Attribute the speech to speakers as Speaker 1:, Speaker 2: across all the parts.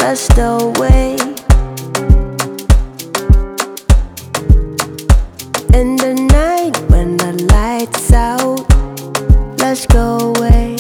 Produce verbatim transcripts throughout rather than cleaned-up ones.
Speaker 1: passed away. In the night when the lights out, let's go away.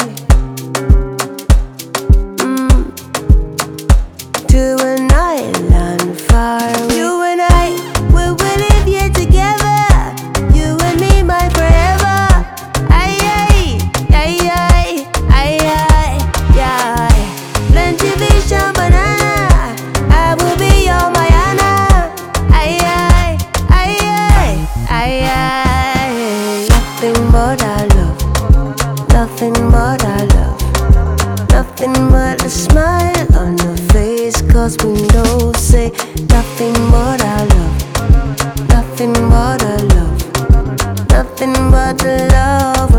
Speaker 1: mm. To an island far away. You and I, we will live here together. You and me, my forever. Aye, aye, aye, aye, aye, aye, aye. Plenty fish and banana, I will be your Mayana. Aye, aye, aye, aye, aye, aye. Nothing but our love, nothing but our love, nothing but a smile on your face. Cause we know, say, nothing but our love, nothing but our love, nothing but the love